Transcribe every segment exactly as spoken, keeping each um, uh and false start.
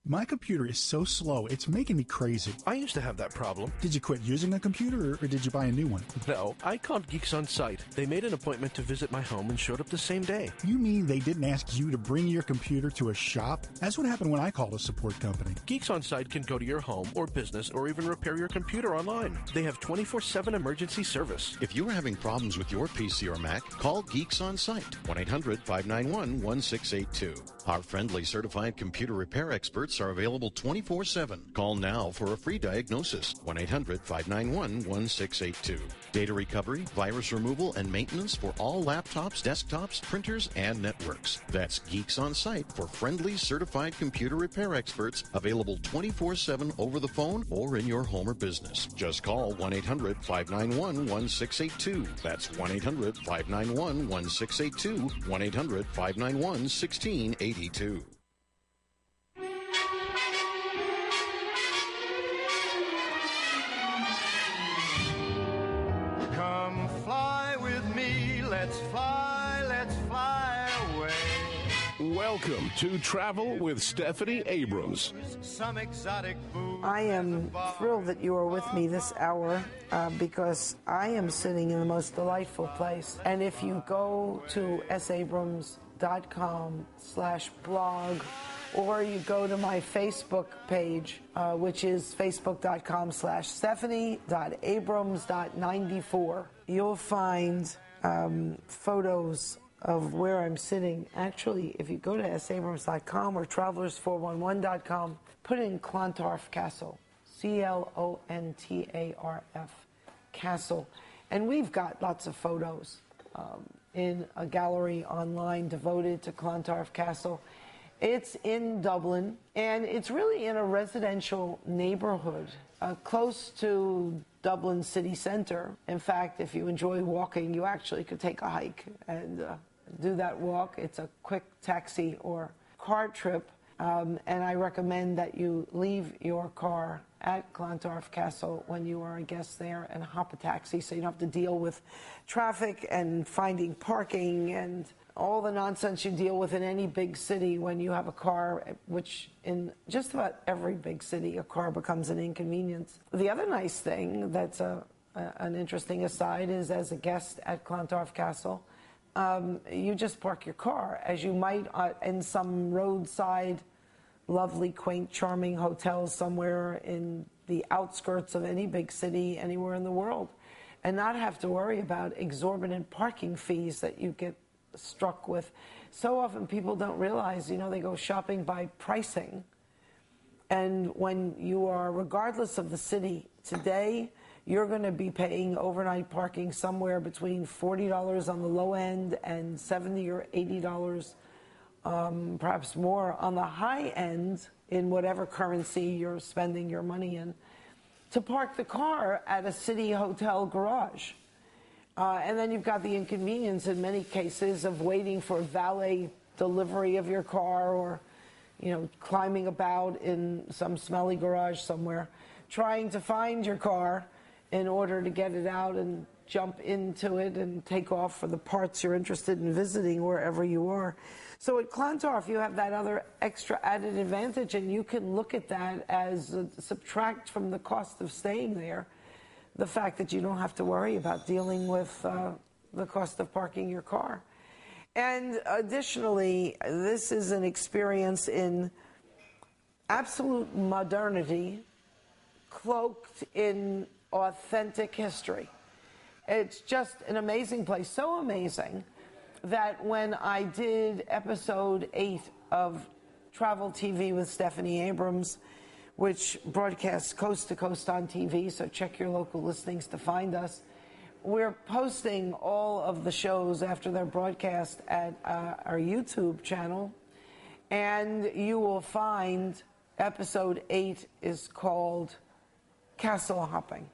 My computer is so slow, it's making me crazy. I used to have that problem. Did you quit using a computer, or, or did you buy a new one? No, I called Geeks On Site. They made an appointment to visit my home and showed up the same day. You mean they didn't ask you to bring your computer to a shop? That's what happened when I called a support company. Geeks On Site can go to your home or business or even repair your computer online. They have twenty-four seven emergency service. If you are having problems with your P C or Mac, call Geeks On Site, one eight hundred, five nine one, one six eight two. Our friendly certified computer repair experts are available twenty-four seven. Call now for a free diagnosis, one eight hundred, five nine one, one six eight two. Data recovery, virus removal, and maintenance for all laptops, desktops, printers, and networks. That's Geeks On Site for friendly certified computer repair experts, available twenty-four seven over the phone or in your home or business. Just call one eight hundred, five nine one, one six eight two. That's one eight hundred, five nine one, one six eight two, one eight hundred, five nine one, one six eight two. Come fly with me, let's fly, let's fly away. Welcome to Travel with Stephanie Abrams. Some exotic food. I am thrilled that you are with me this hour uh, because I am sitting in the most delightful place. And if you go to sabrams.com slash blog, or you go to my Facebook page, uh, which is facebook.com slash stephanie.abrams.94. You'll find um, photos of where I'm sitting. Actually, if you go to s abrams dot com or travelers four one one dot com, put in Clontarf Castle, C L O N T A R F, Castle. And we've got lots of photos um, in a gallery online devoted to Clontarf Castle. It's in Dublin, and it's really in a residential neighborhood uh, close to Dublin city center. In fact, if you enjoy walking, you actually could take a hike and uh, do that walk. It's a quick taxi or car trip, um, and I recommend that you leave your car at Clontarf Castle when you are a guest there and hop a taxi so you don't have to deal with traffic and finding parking and all the nonsense you deal with in any big city when you have a car, which in just about every big city, a car becomes an inconvenience. The other nice thing that's a, a, an interesting aside is as a guest at Clontarf Castle, um, you just park your car as you might uh, in some roadside, lovely, quaint, charming hotels somewhere in the outskirts of any big city anywhere in the world, and not have to worry about exorbitant parking fees that you get struck with. So often people don't realize, you know, they go shopping by pricing. And when you are, regardless of the city, today, you're going to be paying overnight parking somewhere between forty dollars on the low end and seventy dollars or eighty dollars, um, perhaps more on the high end in whatever currency you're spending your money in, to park the car at a city hotel garage. Uh, and then you've got the inconvenience in many cases of waiting for valet delivery of your car, or, you know, climbing about in some smelly garage somewhere, trying to find your car in order to get it out and jump into it and take off for the parts you're interested in visiting wherever you are. So at Clontarf, you have that other extra added advantage, and you can look at that as uh, subtract from the cost of staying there the fact that you don't have to worry about dealing with uh, the cost of parking your car. And additionally, this is an experience in absolute modernity cloaked in authentic history. It's just an amazing place, so amazing that when I did episode eight of Travel T V with Stephanie Abrams, which broadcasts coast to coast on T V, so check your local listings to find us. We're posting all of the shows after they're broadcast at uh, our YouTube channel, and you will find episode eight is called Castle Hopping.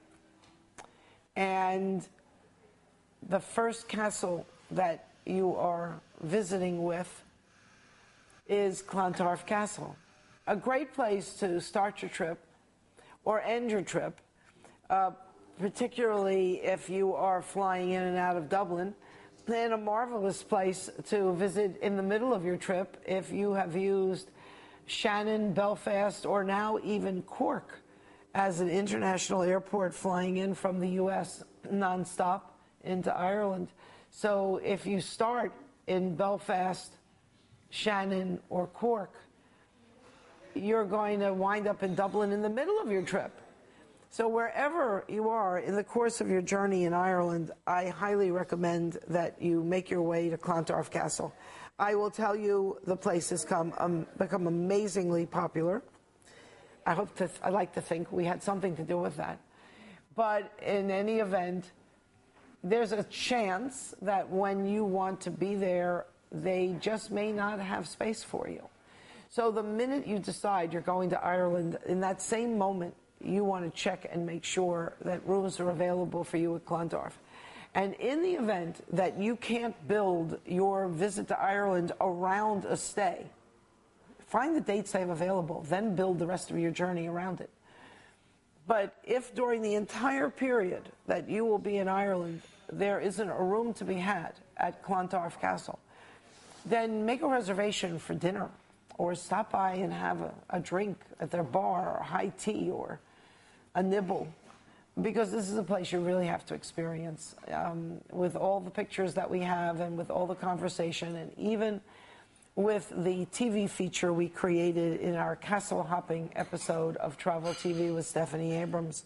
And the first castle that you are visiting with is Clontarf Castle. A great place to start your trip or end your trip, uh, particularly if you are flying in and out of Dublin, and a marvelous place to visit in the middle of your trip if you have used Shannon, Belfast, or now even Cork as an international airport flying in from the U S nonstop into Ireland. So if you start in Belfast, Shannon, or Cork, you're going to wind up in Dublin in the middle of your trip. So wherever you are in the course of your journey in Ireland, I highly recommend that you make your way to Clontarf Castle. I will tell you, the place has come, um, become amazingly popular. I hope to, I like to think we had something to do with that. But in any event, there's a chance that when you want to be there, they just may not have space for you. So the minute you decide you're going to Ireland, in that same moment, you want to check and make sure that rooms are available for you at Clontarf. And in the event that you can't build your visit to Ireland around a stay, find the dates they have available, then build the rest of your journey around it. But if during the entire period that you will be in Ireland, there isn't a room to be had at Clontarf Castle, then make a reservation for dinner, or stop by and have a, a drink at their bar, or high tea, or a nibble, because this is a place you really have to experience. Um, with all the pictures that we have, and with all the conversation, and even with the T V feature we created in our castle hopping episode of Travel T V with Stephanie Abrams,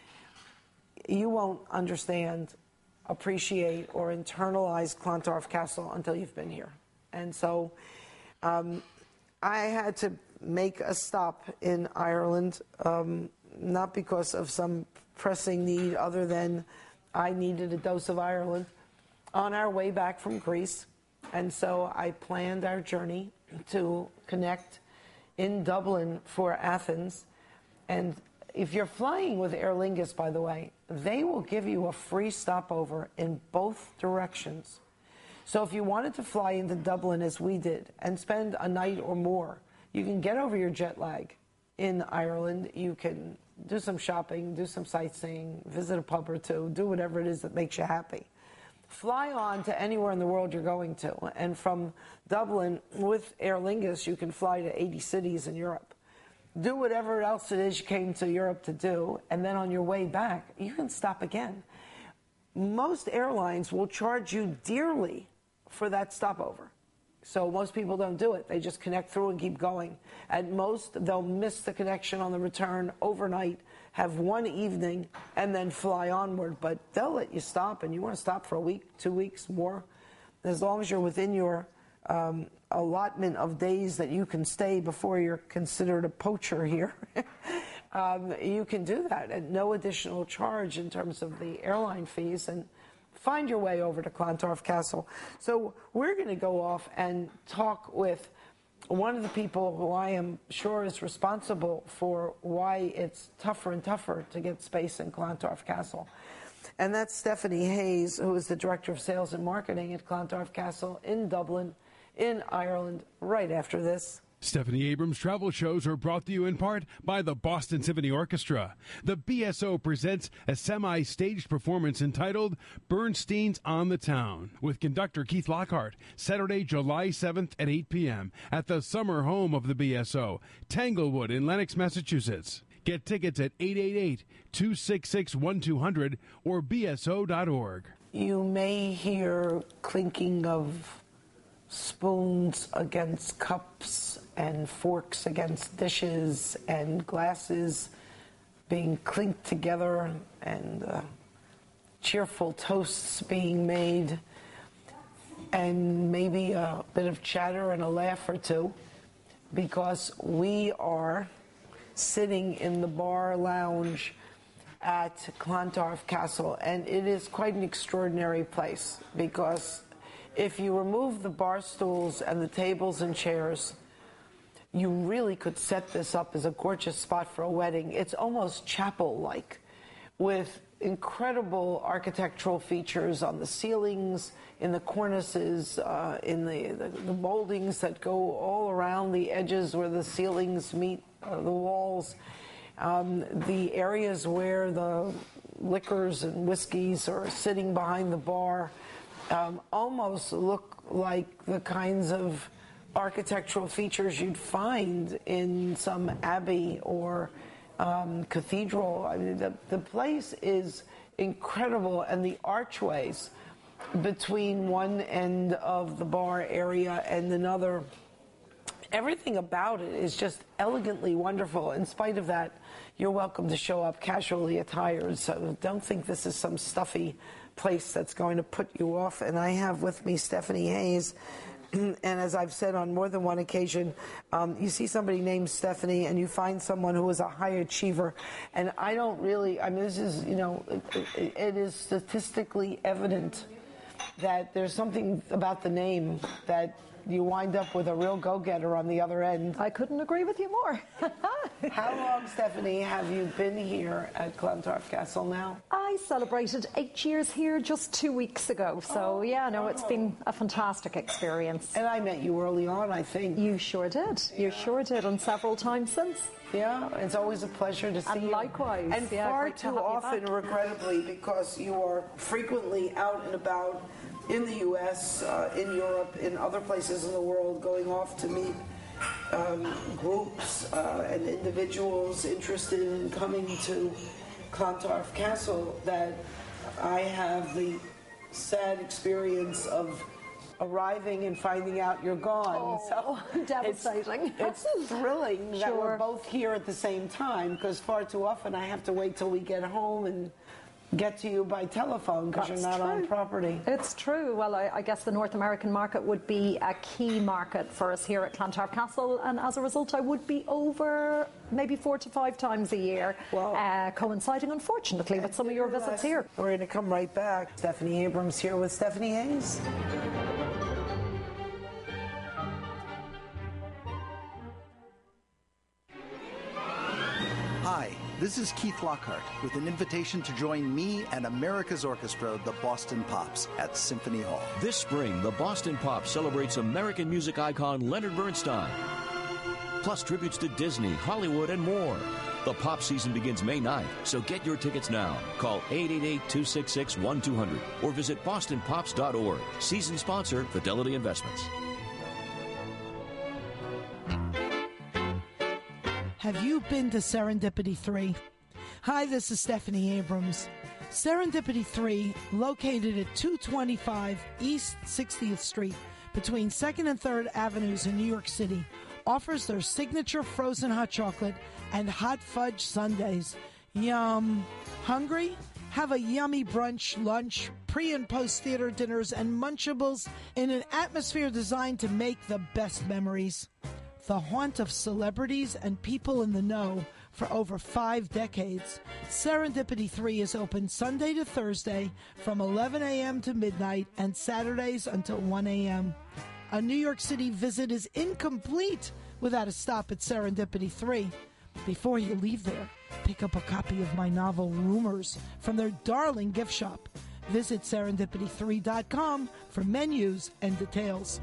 you won't understand, appreciate, or internalize Clontarf Castle until you've been here. And so um, I had to make a stop in Ireland, um, not because of some pressing need other than I needed a dose of Ireland on our way back from Greece. And so I planned our journey to connect in Dublin for Athens. And if you're flying with Aer Lingus, by the way, they will give you a free stopover in both directions. So if you wanted to fly into Dublin as we did and spend a night or more, you can get over your jet lag in Ireland. You can do some shopping, do some sightseeing, visit a pub or two, do whatever it is that makes you happy. Fly on to anywhere in the world you're going to. And from Dublin, with Aer Lingus, you can fly to eighty cities in Europe. Do whatever else it is you came to Europe to do, and then on your way back, you can stop again. Most airlines will charge you dearly for that stopover. So most people don't do it. They just connect through and keep going. At most, they'll miss the connection on the return overnight, have one evening, and then fly onward. But they'll let you stop, and you want to stop for a week, two weeks, more. As long as you're within your um, allotment of days that you can stay before you're considered a poacher here, um, you can do that at no additional charge in terms of the airline fees, and find your way over to Clontarf Castle. So we're going to go off and talk with one of the people who I am sure is responsible for why it's tougher and tougher to get space in Clontarf Castle. And that's Stephanie Hayes, who is the Director of Sales and Marketing at Clontarf Castle in Dublin, in Ireland, right after this. Stephanie Abrams travel shows are brought to you in part by the Boston Symphony Orchestra. The B S O presents a semi-staged performance entitled Bernstein's on the Town with conductor Keith Lockhart, Saturday, July seventh at eight p.m. at the summer home of the B S O, Tanglewood in Lenox, Massachusetts. Get tickets at eight eight eight, two six six, one two zero zero or b s o dot org. You may hear clinking of spoons against cups and forks against dishes and glasses being clinked together, and uh, cheerful toasts being made, and maybe a bit of chatter and a laugh or two, because we are sitting in the bar lounge at Clontarf Castle, and it is quite an extraordinary place, because if you remove the bar stools and the tables and chairs, you really could set this up as a gorgeous spot for a wedding. It's almost chapel-like, with incredible architectural features on the ceilings, in the cornices, uh, in the, the, the moldings that go all around the edges where the ceilings meet uh, the walls, um, the areas where the liquors and whiskeys are sitting behind the bar. Um, almost look like the kinds of architectural features you'd find in some abbey or um, cathedral. I mean, the, the place is incredible, and the archways between one end of the bar area and another, everything about it is just elegantly wonderful. In spite of that, you're welcome to show up casually attired, so don't think this is some stuffy place that's going to put you off. And I have with me Stephanie Hayes, and as I've said on more than one occasion, um, you see somebody named Stephanie and you find someone who is a high achiever, and I don't really, I mean, this is, you know, it, it is statistically evident that there's something about the name that you wind up with a real go-getter on the other end. I couldn't agree with you more. How long, Stephanie, have you been here at Clontarf Castle now? I celebrated eight years here just two weeks ago. So, oh, yeah, no, it's been a fantastic experience. And I met you early on, I think. You sure did. Yeah. You sure did, and several times since. Yeah, it's always a pleasure to see and you. likewise. And yeah, far too often, regrettably, because you are frequently out and about in the U S, uh, in Europe, in other places in the world, going off to meet um, groups uh, and individuals interested in coming to Clontarf Castle, that I have the sad experience of arriving and finding out you're gone. Oh, so devastating. It's, it's thrilling sure. that we're both here at the same time, because far too often I have to wait till we get home and get to you by telephone because you're not true. on property. It's true. Well, I, I guess the North American market would be a key market for us here at Clontarf Castle, and as a result I would be over maybe four to five times a year, well, uh, coinciding unfortunately with some of your visits here. We're going to come right back. Stephanie Abrams here with Stephanie Hayes. Hi, this is Keith Lockhart with an invitation to join me and America's Orchestra, the Boston Pops, at Symphony Hall. This spring, the Boston Pops celebrates American music icon Leonard Bernstein, plus tributes to Disney, Hollywood, and more. The pop season begins May ninth, so get your tickets now. Call eight eight eight, two six six, one two zero zero or visit boston pops dot org. Season sponsor, Fidelity Investments. Have you been to Serendipity three? Hi, this is Stephanie Abrams. Serendipity three, located at two twenty-five East sixtieth Street between second and third Avenues in New York City, offers their signature frozen hot chocolate and hot fudge sundaes. Yum. Hungry? Have a yummy brunch, lunch, pre- and post-theater dinners, and munchables in an atmosphere designed to make the best memories. The haunt of celebrities and people in the know for over five decades, Serendipity three is open Sunday to Thursday from eleven a.m. to midnight and Saturdays until one a.m. A New York City visit is incomplete without a stop at Serendipity three. Before you leave there, pick up a copy of my novel Rumors from their darling gift shop. Visit serendipity three dot com for menus and details.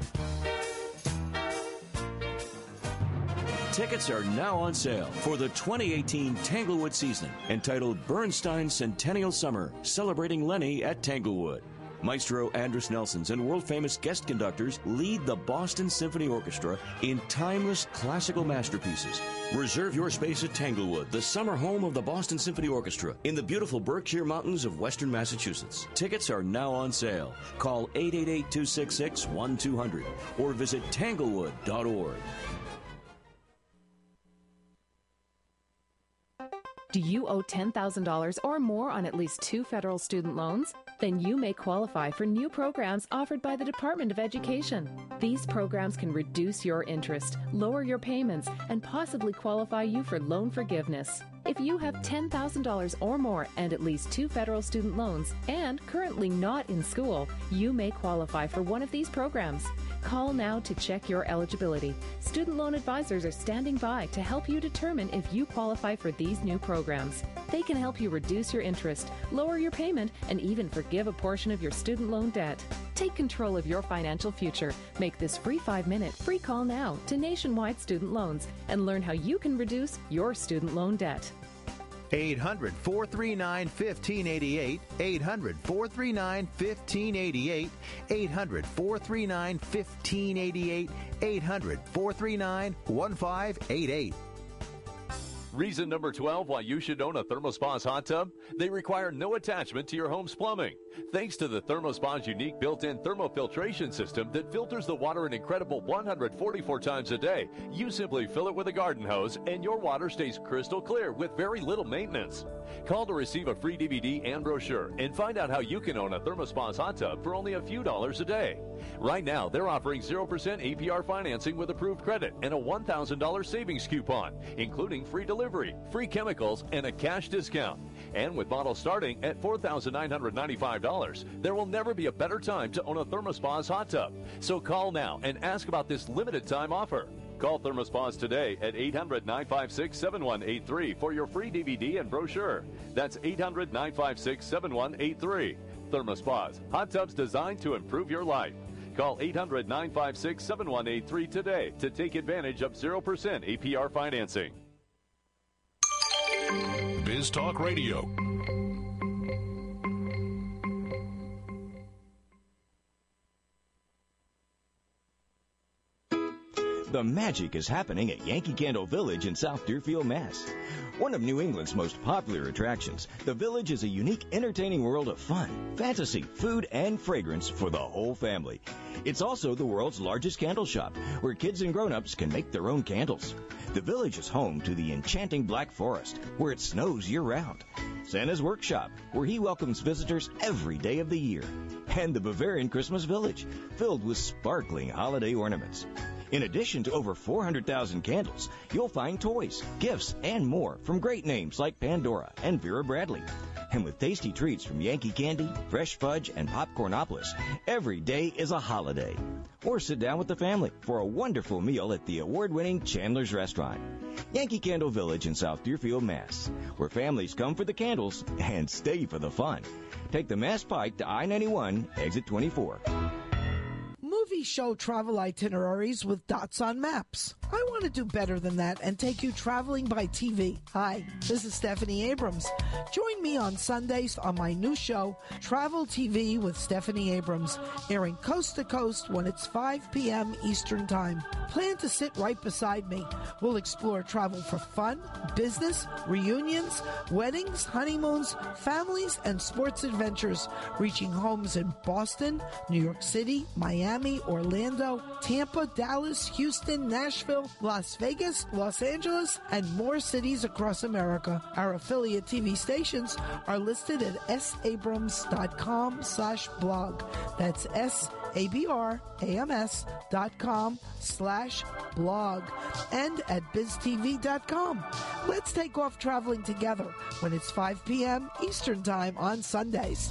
Tickets are now on sale for the twenty eighteen Tanglewood season, entitled Bernstein Centennial Summer, celebrating Lenny at Tanglewood. Maestro Andris Nelsons and world-famous guest conductors lead the Boston Symphony Orchestra in timeless classical masterpieces. Reserve your space at Tanglewood, the summer home of the Boston Symphony Orchestra in the beautiful Berkshire Mountains of western Massachusetts. Tickets are now on sale. Call eight eight eight, two six six, one two zero zero or visit tanglewood dot org. Do you owe ten thousand dollars or more on at least two federal student loans? Then you may qualify for new programs offered by the Department of Education. These programs can reduce your interest, lower your payments, and possibly qualify you for loan forgiveness. If you have ten thousand dollars or more and at least two federal student loans and currently not in school, you may qualify for one of these programs. Call now to check your eligibility. Student loan advisors are standing by to help you determine if you qualify for these new programs. They can help you reduce your interest, lower your payment, and even forgive a portion of your student loan debt. Take control of your financial future. Make this free five-minute free call now to Nationwide Student Loans and learn how you can reduce your student loan debt. eight hundred, four three nine, one five eight eight. eight hundred, four three nine, one five eight eight. eight hundred, four three nine, one five eight eight. eight hundred, four three nine, one five eight eight. Reason number twelve why you should own a ThermoSpa's hot tub? They require no attachment to your home's plumbing. Thanks to the ThermoSpa's unique built-in thermofiltration system that filters the water an incredible one hundred forty-four times a day, you simply fill it with a garden hose and your water stays crystal clear with very little maintenance. Call to receive a free D V D and brochure and find out how you can own a ThermoSpa's hot tub for only a few dollars a day. Right now, they're offering zero percent A P R financing with approved credit and a one thousand dollars savings coupon, including free delivery, free chemicals, and a cash discount. And with models starting at four thousand nine hundred ninety-five dollars, there will never be a better time to own a ThermoSpa's hot tub. So call now and ask about this limited time offer. Call ThermoSpa's today at eight hundred, nine five six, seven one eight three for your free D V D and brochure. That's eight hundred, nine five six, seven one eight three. ThermoSpa's, hot tubs designed to improve your life. Call eight hundred, nine five six, seven one eight three today to take advantage of zero percent A P R financing. Biz Talk Radio. The magic is happening at Yankee Candle Village in South Deerfield, Mass. One of New England's most popular attractions, the Village is a unique, entertaining world of fun, fantasy, food, and fragrance for the whole family. It's also the world's largest candle shop, where kids and grown-ups can make their own candles. The Village is home to the enchanting Black Forest, where it snows year-round. Santa's Workshop, where he welcomes visitors every day of the year. And the Bavarian Christmas Village, filled with sparkling holiday ornaments. In addition to over four hundred thousand candles, you'll find toys, gifts, and more from great names like Pandora and Vera Bradley. And with tasty treats from Yankee Candy, Fresh Fudge, and Popcornopolis, every day is a holiday. Or sit down with the family for a wonderful meal at the award-winning Chandler's Restaurant. Yankee Candle Village in South Deerfield, Mass., where families come for the candles and stay for the fun. Take the Mass Pike to I ninety-one, exit twenty-four. Movie show travel itineraries with dots on maps. I want to do better than that and take you traveling by T V. Hi, this is Stephanie Abrams. Join me on Sundays on my new show, Travel T V with Stephanie Abrams, airing coast to coast when it's five p.m. Eastern Time. Plan to sit right beside me. We'll explore travel for fun, business, reunions, weddings, honeymoons, families, and sports adventures, reaching homes in Boston, New York City, Miami, Orlando, Tampa, Dallas, Houston, Nashville, Las Vegas, Los Angeles, and more cities across America. Our affiliate T V stations are listed at sabrams.com slash blog. That's S-A-B-R-A-M-S dot com slash blog and at biz t v dot com. Let's take off traveling together when it's five p.m. Eastern Time on Sundays.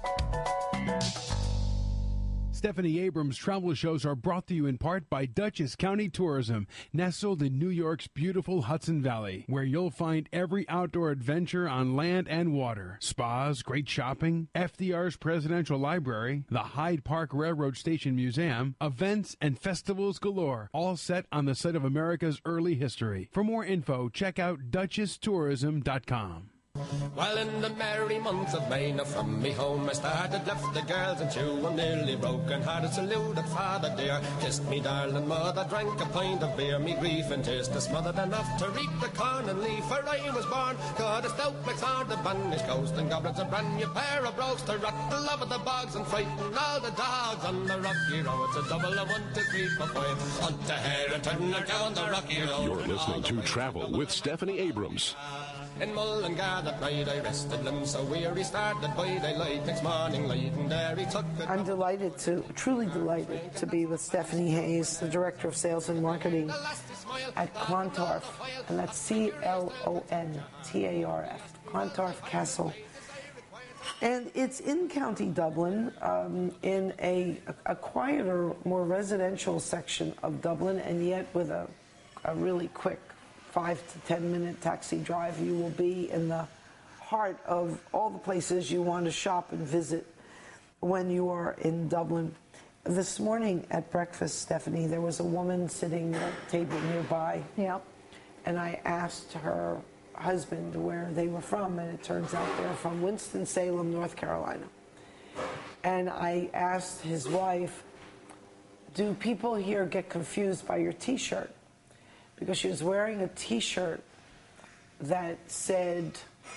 Stephanie Abrams travel shows are brought to you in part by Dutchess County Tourism, nestled in New York's beautiful Hudson Valley, where you'll find every outdoor adventure on land and water. Spas, great shopping, F D R's Presidential Library, the Hyde Park Railroad Station Museum, events and festivals galore, all set on the site of America's early history. For more info, check out duchess tourism dot com. Well, in the merry month of May, now from me home I started, left the girls and two, I'm nearly broken hearted, saluted father dear, kissed me darling mother, drank a pint of beer, me grief and tears to smothered enough to reap the corn and leaf, for I was born, got a stout flex on the Spanish coast, and goblins a brand new pair of brogues to rot the love of the bogs and frighten all the dogs on the rocky road. It's a double of one, two, three, four, five, hunt the hare and turn her down the rocky road. You're listening to Travel with Stephanie Abrams. In Mullingar that night I rested limbs so weary, started by daylight next morning light, and there he took it. I'm delighted to, truly delighted to be with Stephanie Hayes, the Director of Sales and Marketing at Clontarf, and that's C L O N T A R F, Clontarf Castle. And it's in County Dublin, um, in a, a quieter, more residential section of Dublin, and yet with a, a really quick five to ten minute taxi drive. You will be in the heart of all the places you want to shop and visit when you are in Dublin. This morning at breakfast, Stephanie, there was a woman sitting at a table nearby. Yeah. And I asked her husband where they were from, and it turns out they're from Winston-Salem, North Carolina. And I asked his wife, do people here get confused by your T-shirt? Because she was wearing a T-shirt that said,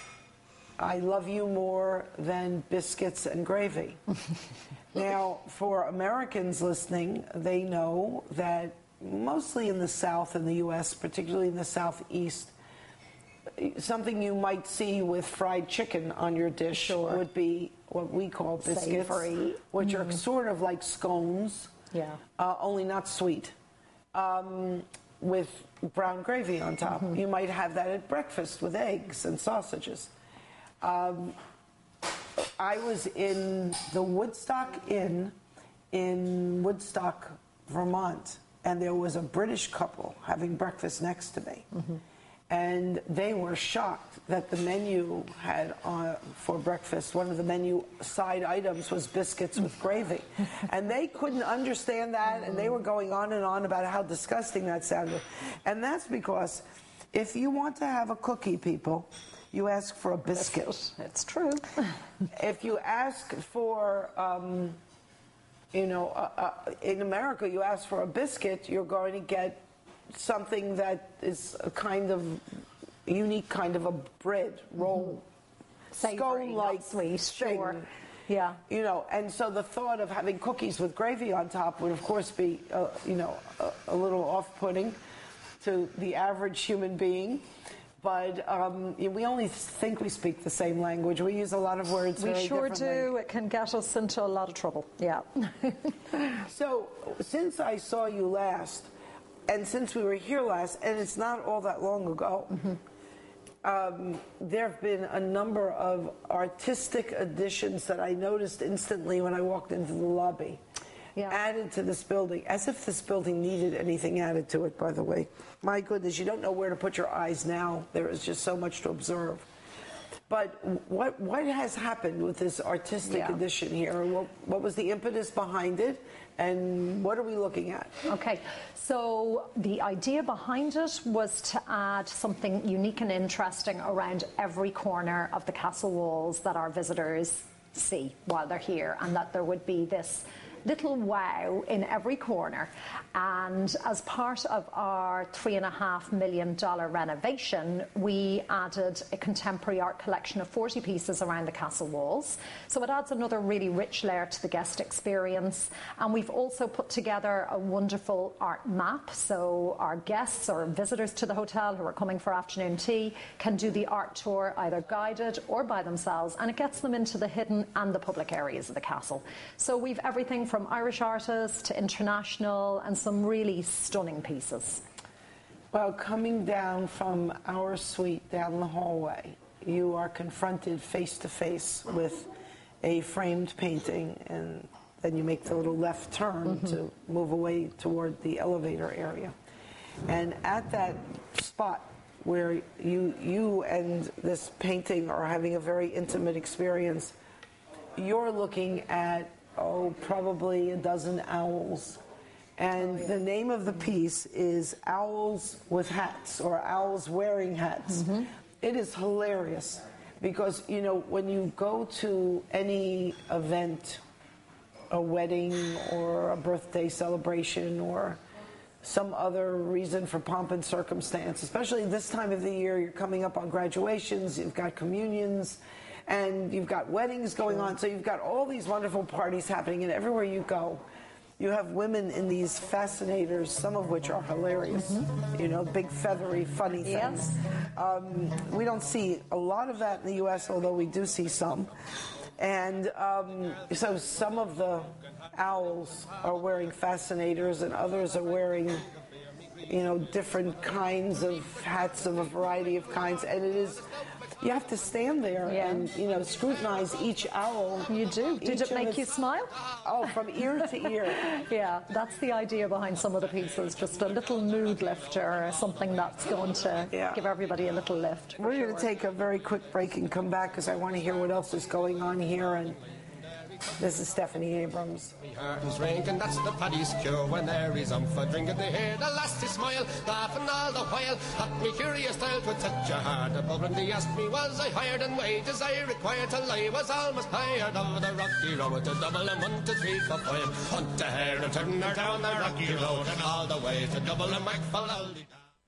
I love you more than biscuits and gravy. Now, for Americans listening, they know that mostly in the South in the U S, particularly in the Southeast, something you might see with fried chicken on your dish sure. would be what we call biscuits, Savory. which mm. are sort of like scones, yeah, uh, only not sweet, um, with brown gravy on top. Mm-hmm. You might have that at breakfast with eggs and sausages. Um, I was in the Woodstock Inn in Woodstock, Vermont, and there was a British couple having breakfast next to me. Mm-hmm. And they were shocked that the menu had uh, for breakfast, one of the menu side items was biscuits with gravy. And they couldn't understand that, and they were going on and on about how disgusting that sounded. And that's because if you want to have a cookie, people, you ask for a biscuit. It's true. If you ask for, um, you know, uh, uh, in America, you ask for a biscuit, you're going to get something that is a kind of unique kind of a bread roll, mm-hmm. scone-like sweet, thing. Sure. Yeah. You know, and so the thought of having cookies with gravy on top would, of course, be, uh, you know, a, a little off-putting to the average human being. But um, we only think we speak the same language. We use a lot of words we very sure differently. do. It can get us into a lot of trouble. Yeah. So since I saw you last, and since we were here last, and it's not all that long ago, mm-hmm. um, there have been a number of artistic additions that I noticed instantly when I walked into the lobby. Yeah. Added to this building, as if this building needed anything added to it, by the way. My goodness, you don't know where to put your eyes now. There is just so much to observe. But what what has happened with this artistic yeah. addition here? What, what was the impetus behind it? And what are we looking at? Okay, so the idea behind it was to add something unique and interesting around every corner of the castle walls that our visitors see while they're here, and that there would be this little wow in every corner. And as part of our three and a half million dollar renovation, we added a contemporary art collection of forty pieces around the castle walls. So it adds another really rich layer to the guest experience. And we've also put together a wonderful art map. So our guests or visitors to the hotel who are coming for afternoon tea can do the art tour either guided or by themselves. And it gets them into the hidden and the public areas of the castle. So we've everything from From Irish artists to international, and some really stunning pieces. Well, coming down from our suite down the hallway, you are confronted face to face with a framed painting, and then you make the little left turn mm-hmm. to move away toward the elevator area. And at that spot where you you and this painting are having a very intimate experience, you're looking at oh, probably a dozen owls. And oh, yeah. the name of the piece is Owls with Hats, or Owls Wearing Hats. Mm-hmm. It is hilarious because, you know, when you go to any event, a wedding or a birthday celebration or some other reason for pomp and circumstance, especially this time of the year, you're coming up on graduations, you've got communions, and you've got weddings going on, so you've got all these wonderful parties happening, and everywhere you go, you have women in these fascinators, some of which are hilarious, mm-hmm. you know, big, feathery, funny things. Yes. Um, we don't see a lot of that in the U S, although we do see some. And um, so some of the owls are wearing fascinators, and others are wearing, you know, different kinds of hats of a variety of kinds, and it is... You have to stand there yeah. and, you know, scrutinize each owl. You do. Did it make you smile? Oh, from ear to ear. Yeah, that's the idea behind some of the pieces. Just a little mood lifter, something that's going to yeah. give everybody a little lift. We're sure. going to take a very quick break and come back because I want to hear what else is going on here. And This is Stephanie Abrams. Me heart is drinking, that's the paddy's cure. When there is um for drinking, they hear the lassie smile, laughing all the while. At me curious style with such a hard above, and they asked me, was I hired in wages I required till I was almost hired over the rocky road to double and one to three for five. Hunt a hare and turn her down the rocky road, and all the way to double and back for Aldi.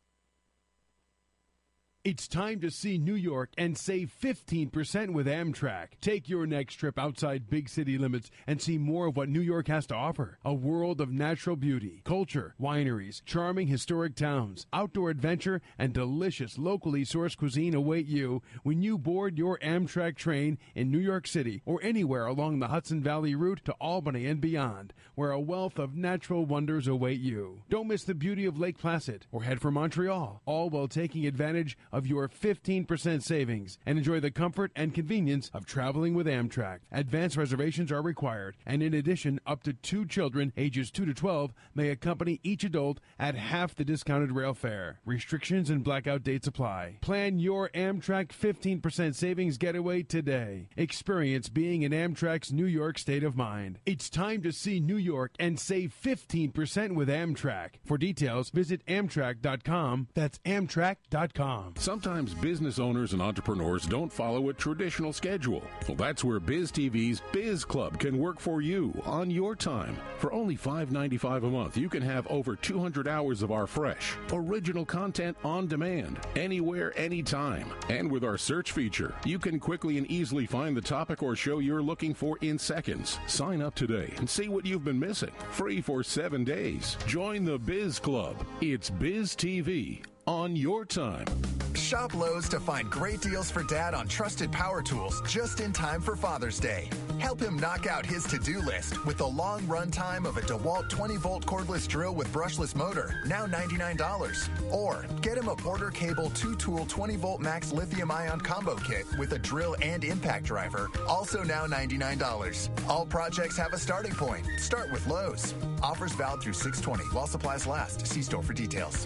It's time to see New York and save fifteen percent with Amtrak. Take your next trip outside big city limits and see more of what New York has to offer. A world of natural beauty, culture, wineries, charming historic towns, outdoor adventure, and delicious locally sourced cuisine await you when you board your Amtrak train in New York City or anywhere along the Hudson Valley route to Albany and beyond, where a wealth of natural wonders await you. Don't miss the beauty of Lake Placid or head for Montreal, all while taking advantage of your fifteen percent savings and enjoy the comfort and convenience of traveling with Amtrak. Advance reservations are required, and in addition, up to two children ages two to twelve may accompany each adult at half the discounted rail fare. Restrictions and blackout dates apply. Plan your Amtrak fifteen percent savings getaway today. Experience being in Amtrak's New York state of mind. It's time to see New York and save fifteen percent with Amtrak. For details, visit Amtrak dot com. That's Amtrak dot com. Sometimes business owners and entrepreneurs don't follow a traditional schedule. Well, that's where Biz T V's Biz Club can work for you on your time. For only five dollars and ninety-five cents a month, you can have over two hundred hours of our fresh, original content on demand, anywhere, anytime. And with our search feature, you can quickly and easily find the topic or show you're looking for in seconds. Sign up today and see what you've been missing. Free for seven days. Join the Biz Club. It's Biz T V on your time. Shop Lowe's to find great deals for Dad on trusted power tools just in time for Father's Day. Help him knock out his to-do list with the long run time of a DeWalt twenty volt cordless drill with brushless motor, now ninety-nine dollars. Or get him a Porter Cable two tool twenty volt max lithium ion combo kit with a drill and impact driver, also now ninety-nine dollars. All projects have a starting point. Start with Lowe's. Offers valid through six twenty while supplies last. See store for details.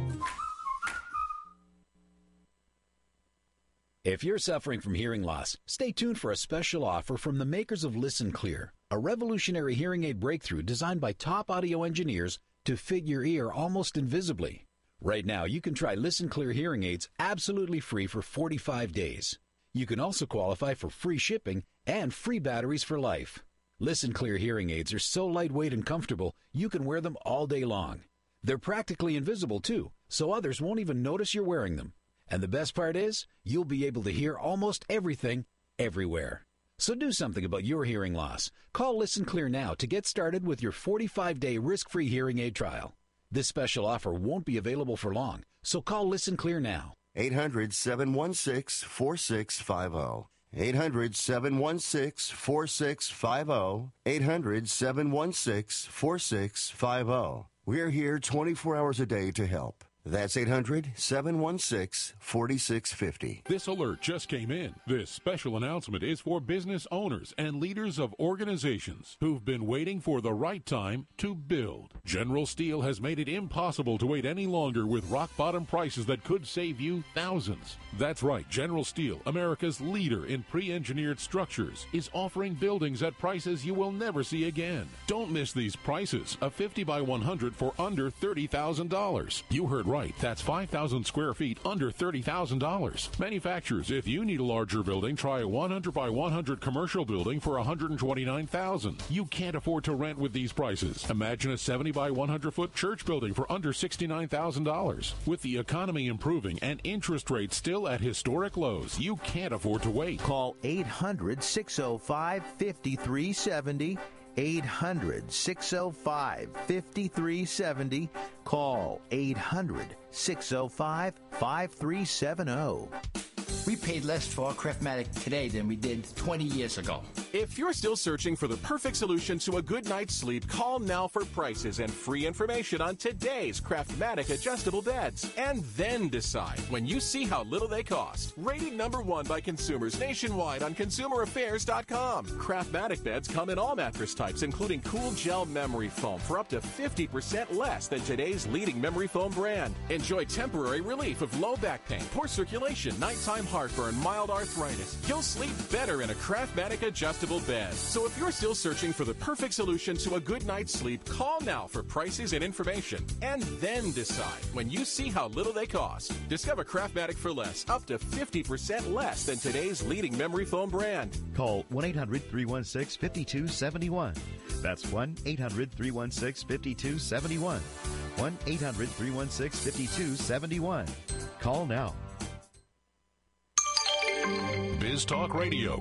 If you're suffering from hearing loss, stay tuned for a special offer from the makers of Listen Clear, a revolutionary hearing aid breakthrough designed by top audio engineers to fit your ear almost invisibly. Right now, you can try Listen Clear hearing aids absolutely free for forty-five days. You can also qualify for free shipping and free batteries for life. Listen Clear hearing aids are so lightweight and comfortable, you can wear them all day long. They're practically invisible, too, so others won't even notice you're wearing them. And the best part is, you'll be able to hear almost everything, everywhere. So do something about your hearing loss. Call Listen Clear now to get started with your forty-five day risk-free hearing aid trial. This special offer won't be available for long, so call Listen Clear now. eight hundred, seven one six, four six five zero. eight hundred, seven one six, four six five zero. eight hundred, seven one six, four six five zero. We're here twenty-four hours a day to help. That's eight hundred, seven one six, four six five zero. This alert just came in. This special announcement is for business owners and leaders of organizations who've been waiting for the right time to build. General Steel has made it impossible to wait any longer with rock-bottom prices that could save you thousands. That's right, General Steel, America's leader in pre-engineered structures, is offering buildings at prices you will never see again. Don't miss these prices. A fifty by one hundred for under thirty thousand dollars. You heard right. That's five thousand square feet under thirty thousand dollars. Manufacturers, if you need a larger building, try a one hundred by one hundred commercial building for one hundred twenty-nine thousand dollars. You can't afford to rent with these prices. Imagine a seventy by one hundred foot church building for under sixty-nine thousand dollars. With the economy improving and interest rates still at historic lows, you can't afford to wait. Call eight hundred, six oh five, five three seven oh. eight hundred, six oh five, five three seven oh. Call eight hundred, six oh five, five three seven oh. We paid less for our Craftmatic today than we did twenty years ago. If you're still searching for the perfect solution to a good night's sleep, call now for prices and free information on today's Craftmatic adjustable beds. And then decide when you see how little they cost. Rated number one by consumers nationwide on consumer affairs dot com. Craftmatic beds come in all mattress types, including cool gel memory foam for up to fifty percent less than today's leading memory foam brand. Enjoy temporary relief of low back pain, poor circulation, nighttime heartburn, mild arthritis. You'll sleep better in a Craftmatic adjustable adjustable bed. So if you're still searching for the perfect solution to a good night's sleep, call now for prices and information, and then decide when you see how little they cost. Discover Craftmatic for less, up to fifty percent less than today's leading memory foam brand. Call one eight hundred three one six five two seven one. That's one eight hundred three one six five two seven one. one eight hundred three one six five two seven one. Call now. Biz Talk Radio.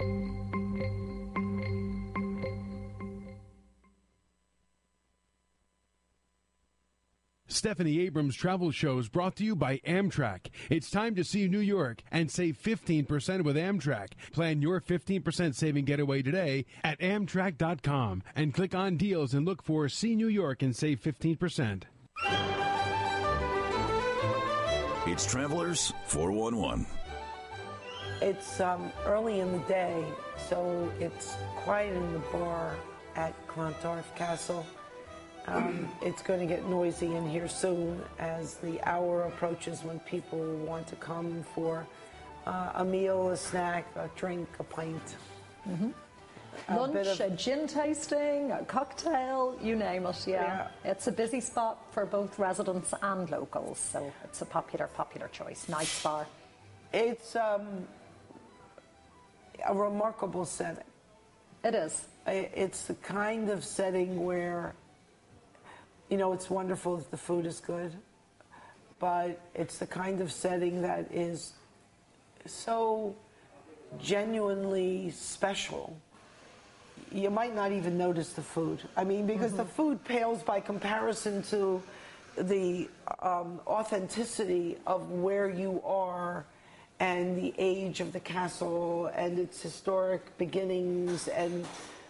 Stephanie Abrams Travel Shows brought to you by Amtrak. It's time to see New York and save fifteen percent with Amtrak. Plan your fifteen percent saving getaway today at Amtrak dot com and click on deals and look for See New York and save fifteen percent. It's Travelers four one one. It's um, early in the day, so it's quiet in the bar at Clontarf Castle. Um, it's going to get noisy in here soon as the hour approaches when people want to come for uh, a meal, a snack, a drink, a pint. Mm-hmm. A Lunch, bit of- a gin tasting, a cocktail, you name it, yeah. Yeah. It's a busy spot for both residents and locals, so it's a popular, popular choice. Nice bar. It's um, a remarkable setting. It is. I- It's the kind of setting where, you know, it's wonderful that the food is good, but it's the kind of setting that is so genuinely special. You might not even notice the food. I mean, because Mhm. the food pales by comparison to the um, authenticity of where you are and the age of the castle and its historic beginnings and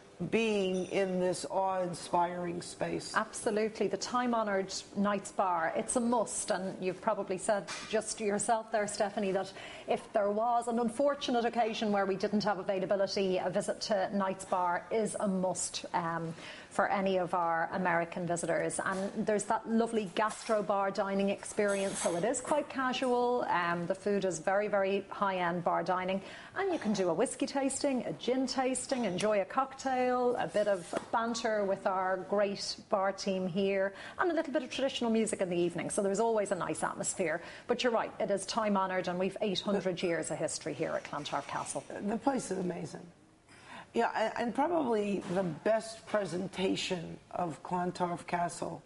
being in this awe-inspiring space. Absolutely. The time-honoured Knight's Bar, it's a must, and you've probably said just yourself there, Stephanie, that if there was an unfortunate occasion where we didn't have availability, a visit to Knight's Bar is a must um, for any of our American visitors. And there's that lovely gastro bar dining experience, so it is quite casual. Um, the food is very, very high-end bar dining, and you can do a whiskey tasting, a gin tasting, enjoy a cocktail, a bit of banter with our great bar team here, and a little bit of traditional music in the evening. So there's always a nice atmosphere. But you're right, it is time-honoured, and we've eight hundred years of history here at Clontarf Castle. The place is amazing. Yeah, and, and probably the best presentation of Clontarf Castle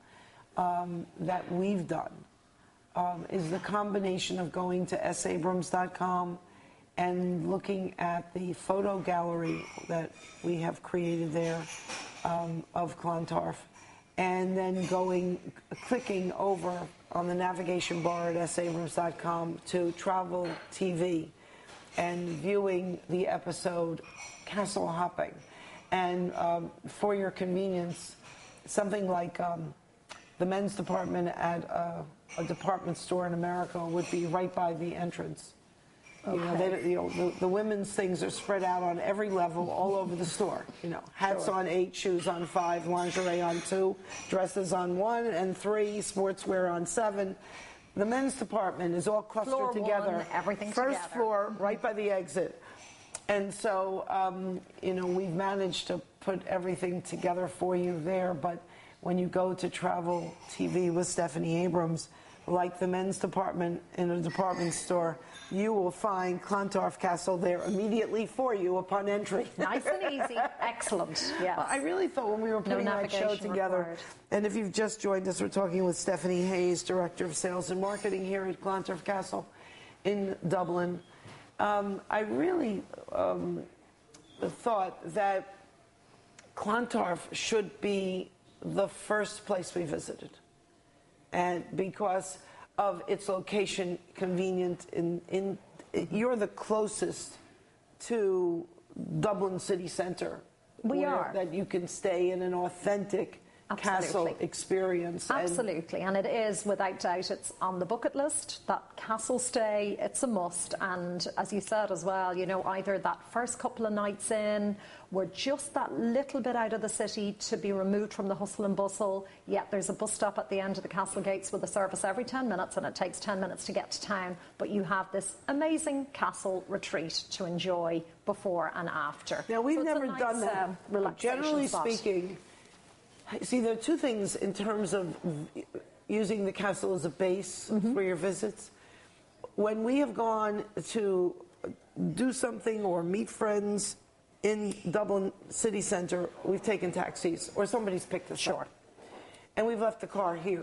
um, that we've done um, is the combination of going to s abrams dot com and looking at the photo gallery that we have created there um, of Clontarf, and then going, clicking over on the navigation bar at s abrams dot com to Travel T V and viewing the episode Castle Hopping. And um, for your convenience, something like um, the men's department at a, a department store in America would be right by the entrance. You know, they, you know the, the women's things are spread out on every level all over the store. You know, hats Sure. on eight, shoes on five, lingerie on two, dresses on one and three, sportswear on seven. The men's department is all clustered Floor together. one, everything First together. floor, right by the exit. And so, um, you know, we've managed to put everything together for you there. But when you go to Travel T V with Stephanie Abrams, like the men's department in a department store, you will find Clontarf Castle there immediately for you upon entry. Nice and easy. Excellent. Yes. Well, I really thought when we were No putting that show navigation together, required. and if you've just joined us, we're talking with Stephanie Hayes, Director of Sales and Marketing here at Clontarf Castle in Dublin. Um, I really um, thought that Clontarf should be the first place we visited, and because of its location, convenient, in, in you're the closest to Dublin city centre. We where- are. That you can stay in an authentic castle experience. Absolutely, and, and it is, without doubt, it's on the bucket list. That castle stay, it's a must. And as you said as well, you know, either that first couple of nights in, we're just that little bit out of the city to be removed from the hustle and bustle. Yet there's a bus stop at the end of the castle gates with a service every ten minutes, and it takes ten minutes to get to town. But you have this amazing castle retreat to enjoy before and after. Now, we've so never nice, done that. Uh, Generally spot. speaking, see, there are two things in terms of using the castle as a base mm-hmm. for your visits. When we have gone to do something or meet friends in Dublin city centre, we've taken taxis or somebody's picked us sure. up. And we've left the car here.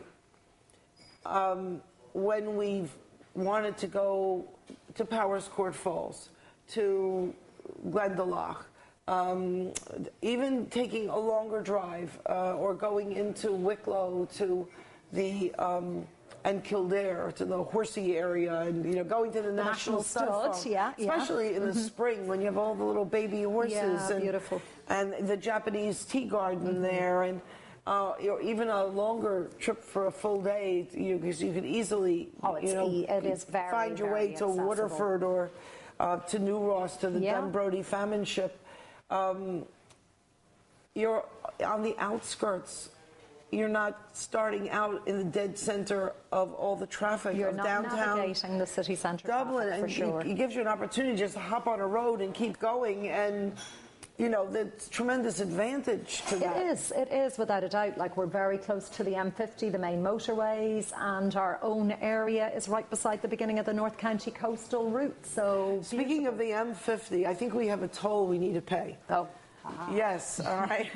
Um, when we've wanted to go to Powerscourt Falls, to Glendalough, Um, even taking a longer drive uh, or going into Wicklow to the um, and Kildare to the Horsey area, and you know going to the, the National, National Stud Farm, yeah, especially yeah. in the mm-hmm. spring when you have all the little baby horses yeah, and beautiful. and the Japanese tea garden mm-hmm. there, and uh, you know, even a longer trip for a full day, you because you could easily oh, it's you know e- it is very, find your very way to accessible. Waterford or uh, to New Ross to the yeah. Dunbrody famine ship. Um, you're on the outskirts. You're not starting out in the dead center of all the traffic You're of not downtown navigating the city center Dublin, traffic, for and sure. it, it gives you an opportunity just to hop on a road and keep going, and you know there's tremendous advantage to that. It is, it is without a doubt. Like, we're very close to the M fifty, the main motorways, and our own area is right beside the beginning of the North County coastal route. So, speaking beautiful. of the M fifty, I think we have a toll we need to pay. Oh. Ah. Yes, all right.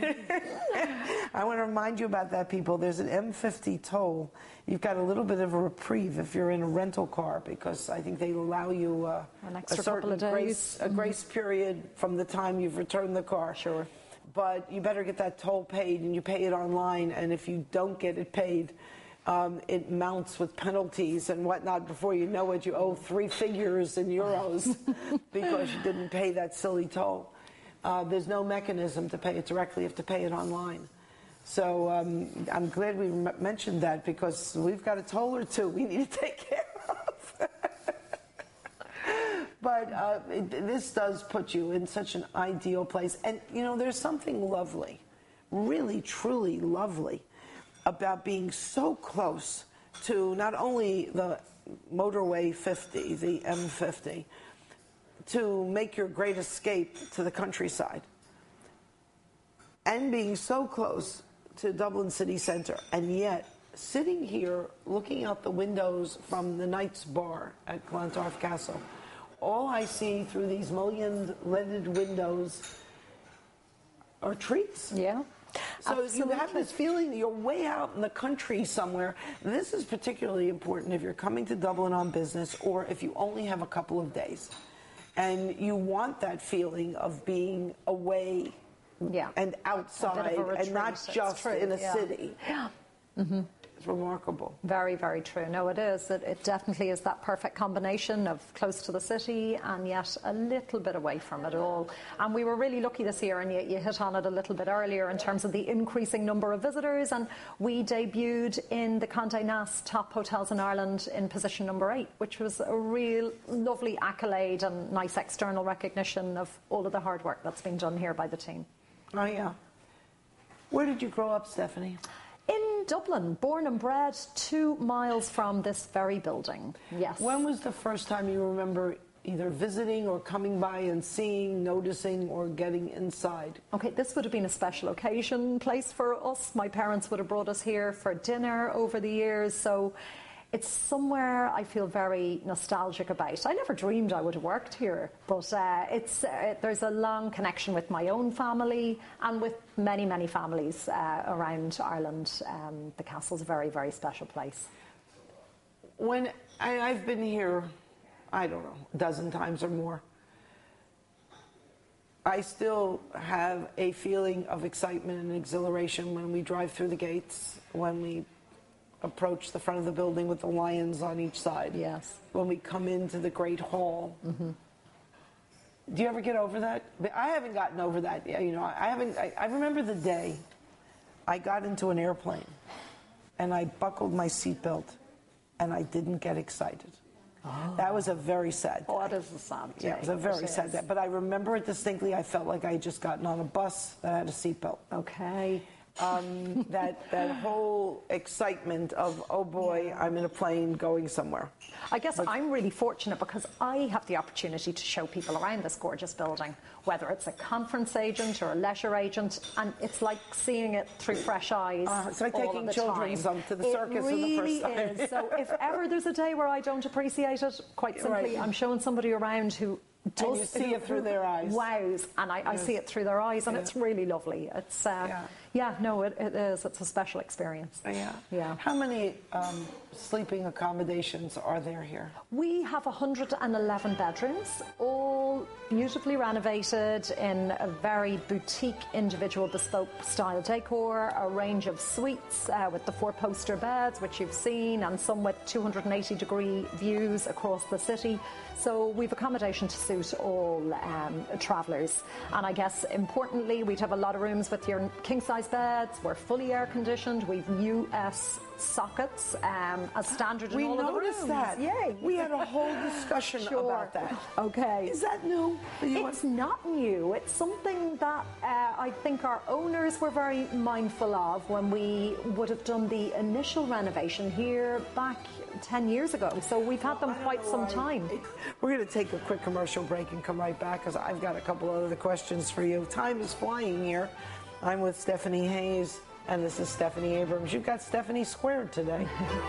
I want to remind you about that, people. There's an M fifty toll. You've got a little bit of a reprieve if you're in a rental car, because I think they allow you uh, an extra a certain couple of days. grace, a mm-hmm. grace period from the time you've returned the car. Sure. But you better get that toll paid, and you pay it online. And if you don't get it paid, um, it mounts with penalties and whatnot. Before you know it, you owe three figures in euros because you didn't pay that silly toll. Uh, there's no mechanism to pay it directly. You have to pay it online. So um, I'm glad we m- mentioned that, because we've got a toll or two we need to take care of. But uh, it, this does put you in such an ideal place. And, you know, there's something lovely, really, truly lovely, about being so close to not only the Motorway fifty, the M fifty, to make your great escape to the countryside, and being so close to Dublin city centre, and yet sitting here looking out the windows from the Knight's Bar at Clontarf Castle, all I see through these mullioned leaded windows are trees. Yeah. So Absolutely. you have this feeling that you're way out in the country somewhere. This is particularly important if you're coming to Dublin on business, or if you only have a couple of days. And you want that feeling of being away yeah. and outside, and not just in a yeah. city. Yeah. Mm-hmm. It's remarkable. Very, very true. No, it is. It, it definitely is that perfect combination of close to the city and yet a little bit away from it all. And we were really lucky this year, and you, you hit on it a little bit earlier in terms of the increasing number of visitors. And we debuted in the Condé Nast Top Hotels in Ireland in position number eight, which was a real lovely accolade and nice external recognition of all of the hard work that's been done here by the team. Oh, yeah. Where did you grow up, Stephanie? In Dublin, born and bred, two miles from this very building. Yes. When was the first time you remember either visiting or coming by and seeing, noticing, or getting inside? Okay, this would have been a special occasion place for us. My parents would have brought us here for dinner over the years, so it's somewhere I feel very nostalgic about. I never dreamed I would have worked here, but uh, it's uh, there's a long connection with my own family and with many, many families uh, around Ireland. Um, the castle's a very, very special place. When I, I've been here, I don't know, a dozen times or more, I still have a feeling of excitement and exhilaration when we drive through the gates, when we approach the front of the building with the lions on each side. Yes. When we come into the Great Hall. Mm-hmm. Do you ever get over that? I haven't gotten over that yet. You know, I haven't. I, I remember the day I got into an airplane, and I buckled my seatbelt, and I didn't get excited. Oh. That was a very sad day. Oh, that is a sad day. Yeah, it was a very sad day. But I remember it distinctly. I felt like I had just gotten on a bus that had a seatbelt. Okay. Um, that that whole excitement of, oh boy, yeah. I'm in a plane going somewhere. I guess but, I'm really fortunate because I have the opportunity to show people around this gorgeous building, whether it's a conference agent or a leisure agent, and it's like seeing it through fresh eyes. Uh, it's like taking children some to the it circus really for the first time. Is. So if ever there's a day where I don't appreciate it, quite simply, right. I'm showing somebody around who does, and you see it through their eyes. Wows, and I, yes. I see it through their eyes, and yeah. it's really lovely. It's uh, yeah. yeah, no, it, it is. It's a special experience. Yeah, yeah. How many um, sleeping accommodations are there here? We have one hundred eleven bedrooms, all beautifully renovated in a very boutique, individual, bespoke style decor. A range of suites uh, with the four-poster beds, which you've seen, and some with two hundred eighty degree views across the city. So we've accommodation to suit all um, travellers. And I guess importantly, we'd have a lot of rooms with your king-size beds. We're fully air-conditioned. We've U S sockets um, as standard in we all of the rooms. We noticed that. Yay. We had a whole discussion sure. about that. Okay. Is that new? It's not new. It's something that uh, I think our owners were very mindful of when we would have done the initial renovation here back ten years ago. So we've had them quite some time. We're going to take a quick commercial break and come right back because I've got a couple of other questions for you. Time is flying here. I'm with Stephanie Hayes, and this is Stephanie Abrams. You've got Stephanie squared today.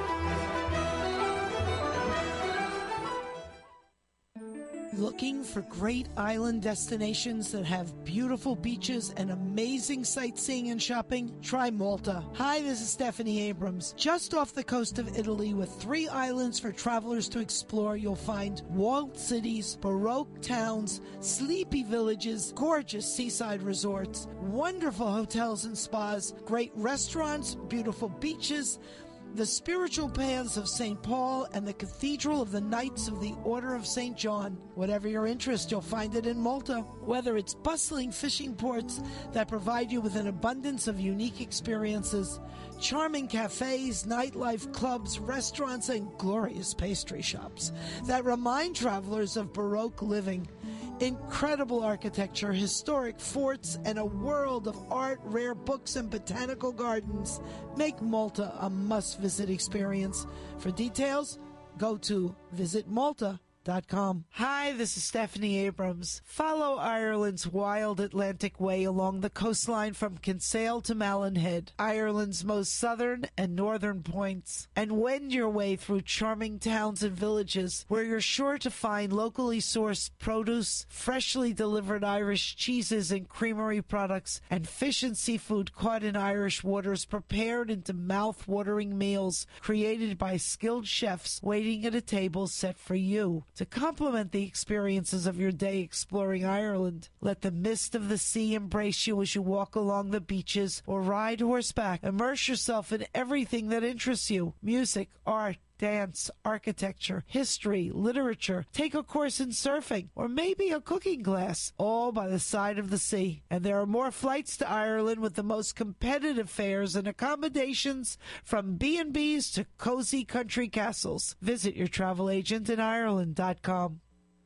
Looking for great island destinations that have beautiful beaches and amazing sightseeing and shopping? Try Malta. Hi, this is Stephanie Abrams. Just off the coast of Italy with three islands for travelers to explore, you'll find walled cities, baroque towns, sleepy villages, gorgeous seaside resorts, wonderful hotels and spas, great restaurants, beautiful beaches, the spiritual paths of Saint Paul, and the Cathedral of the Knights of the Order of Saint John. Whatever your interest, you'll find it in Malta. Whether it's bustling fishing ports that provide you with an abundance of unique experiences, charming cafes, nightlife clubs, restaurants, and glorious pastry shops that remind travelers of Baroque living, incredible architecture, historic forts, and a world of art, rare books, and botanical gardens make Malta a must-visit experience. For details, go to visit malta dot com. Hi, this is Stephanie Abrams. Follow Ireland's wild Atlantic way along the coastline from Kinsale to Malin Head, Ireland's most southern and northern points, and wend your way through charming towns and villages where you're sure to find locally sourced produce, freshly delivered Irish cheeses and creamery products, and fish and seafood caught in Irish waters prepared into mouth-watering meals created by skilled chefs waiting at a table set for you. To complement the experiences of your day exploring Ireland, let the mist of the sea embrace you as you walk along the beaches or ride horseback. Immerse yourself in everything that interests you: music, art, dance, architecture, history, literature. Take a course in surfing, or maybe a cooking class, all by the side of the sea. And there are more flights to Ireland with the most competitive fares and accommodations from B and B's to cozy country castles. Visit your travel agent in Ireland dot com.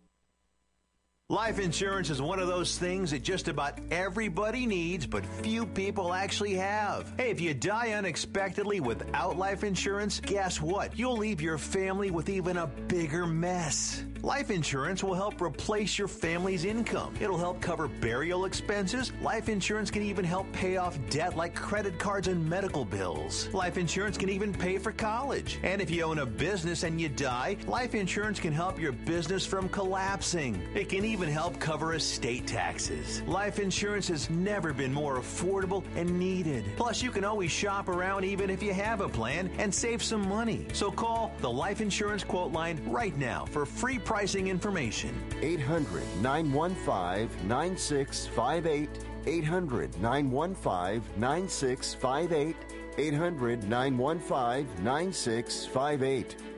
Life insurance is one of those things that just about everybody needs, but few people actually have. Hey, if you die unexpectedly without life insurance, guess what? You'll leave your family with even a bigger mess. Life insurance will help replace your family's income. It'll help cover burial expenses. Life insurance can even help pay off debt like credit cards and medical bills. Life insurance can even pay for college. And if you own a business and you die, life insurance can help your business from collapsing. It can even help cover estate taxes. Life insurance has never been more affordable and needed. Plus, you can always shop around even if you have a plan and save some money. So call the Life Insurance Quote Line right now for free pricing information. eight hundred, nine one five, nine six five eight. eight hundred, nine one five, nine six five eight. eight hundred, nine one five, nine six five eight.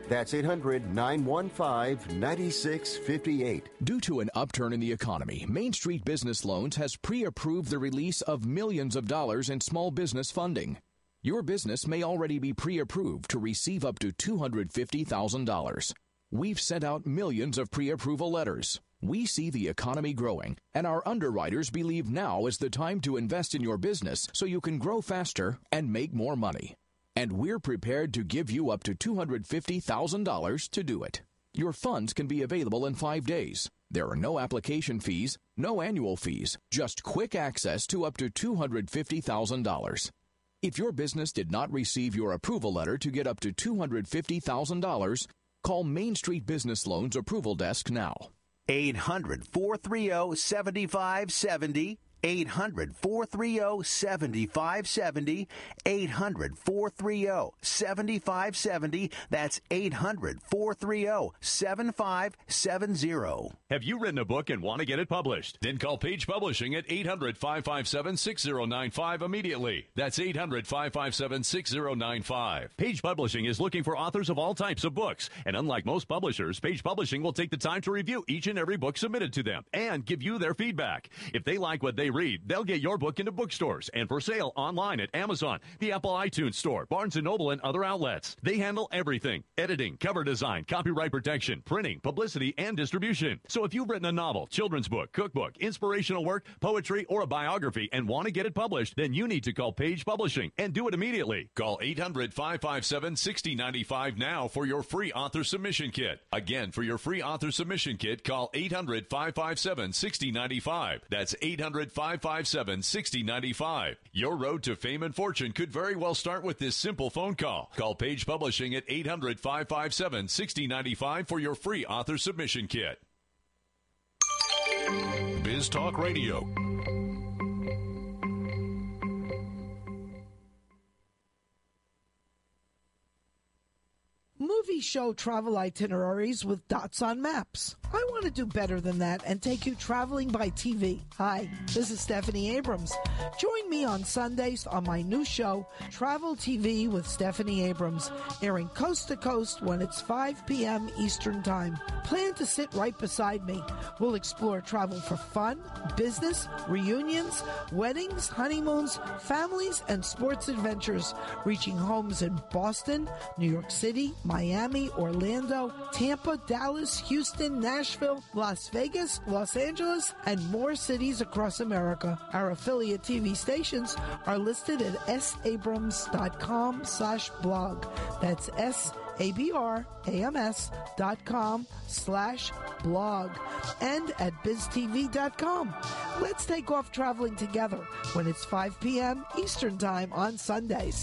That's eight hundred, nine one five, nine six five eight. Due to an upturn in the economy, Main Street Business Loans has pre-approved the release of millions of dollars in small business funding. Your business may already be pre-approved to receive up to two hundred fifty thousand dollars. We've sent out millions of pre-approval letters. We see the economy growing, and our underwriters believe now is the time to invest in your business so you can grow faster and make more money. And we're prepared to give you up to two hundred fifty thousand dollars to do it. Your funds can be available in five days. There are no application fees, no annual fees, just quick access to up to two hundred fifty thousand dollars. If your business did not receive your approval letter to get up to two hundred fifty thousand dollars, call Main Street Business Loans Approval Desk now. eight hundred, four three zero, seven five seven zero. eight hundred, four three zero, seven five seven zero. eight hundred, four three zero, seven five seven zero. That's eight hundred, four three zero, seven five seven zero. Have you written a book and want to get it published? Then call Page Publishing at eight hundred, five five seven, six zero nine five immediately. That's eight hundred, five five seven, six zero nine five. Page Publishing is looking for authors of all types of books. And unlike most publishers, Page Publishing will take the time to review each and every book submitted to them and give you their feedback. If they like what they read, they'll get your book into bookstores and for sale online at Amazon, the Apple iTunes Store, Barnes and Noble, and other outlets. They handle everything: editing, cover design, copyright protection, printing, publicity, and distribution. So if you've written a novel, children's book, cookbook, inspirational work, poetry, or a biography and want to get it published, then you need to call Page Publishing and do it immediately. Call eight hundred, five five seven, six zero nine five now for your free author submission kit. Again, for your free author submission kit, call eight hundred, five five seven, six zero nine five. That's eight hundred, five five seven, six zero nine five. Your road to fame and fortune could very well start with this simple phone call. Call Page Publishing at eight hundred, five five seven, six zero nine five for your free author submission kit. Biz Talk Radio. Movie show travel itineraries with dots on maps. I want to do better than that and take you traveling by T V. Hi, this is Stephanie Abrams. Join me on Sundays on my new show, Travel T V with Stephanie Abrams, airing coast to coast when it's five p.m. Eastern Time. Plan to sit right beside me. We'll explore travel for fun, business, reunions, weddings, honeymoons, families, and sports adventures, reaching homes in Boston, New York City, Miami, Orlando, Tampa, Dallas, Houston, Nashville, Las Vegas, Los Angeles, and more cities across America. Our affiliate T V stations are listed at sabrams.com slash blog. That's S A B R A M S dot com slash blog and at biz t v dot com. Let's take off traveling together when it's five p.m. Eastern Time on Sundays.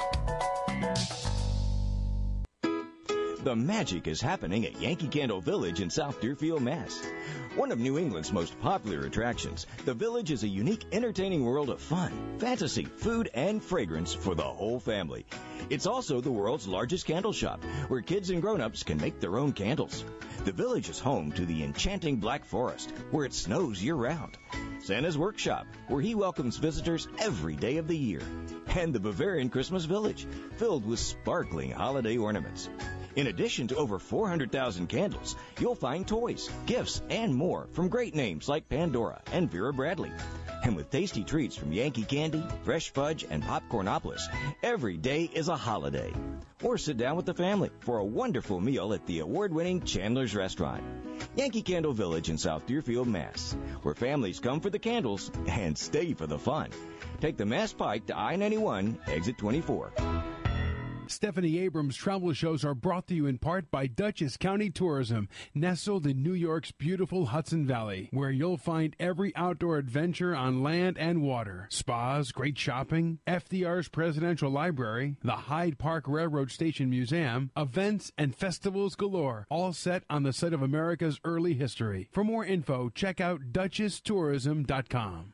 The magic is happening at Yankee Candle Village in South Deerfield, Mass. One of New England's most popular attractions, the Village is a unique, entertaining world of fun, fantasy, food, and fragrance for the whole family. It's also the world's largest candle shop, where kids and grown-ups can make their own candles. The Village is home to the enchanting Black Forest, where it snows year-round, Santa's Workshop, where he welcomes visitors every day of the year, and the Bavarian Christmas Village, filled with sparkling holiday ornaments. In addition to over four hundred thousand candles, you'll find toys, gifts, and more from great names like Pandora and Vera Bradley. And with tasty treats from Yankee Candy, Fresh Fudge, and Popcornopolis, every day is a holiday. Or sit down with the family for a wonderful meal at the award-winning Chandler's Restaurant. Yankee Candle Village in South Deerfield, Mass., where families come for the candles and stay for the fun. Take the Mass Pike to I ninety-one, exit twenty-four. Stephanie Abrams travel shows are brought to you in part by Dutchess County Tourism, nestled in New York's beautiful Hudson Valley, where you'll find every outdoor adventure on land and water. Spas, great shopping, F D R's Presidential Library, the Hyde Park Railroad Station Museum, events and festivals galore, all set on the site of America's early history. For more info, check out Dutchess Tourism dot com.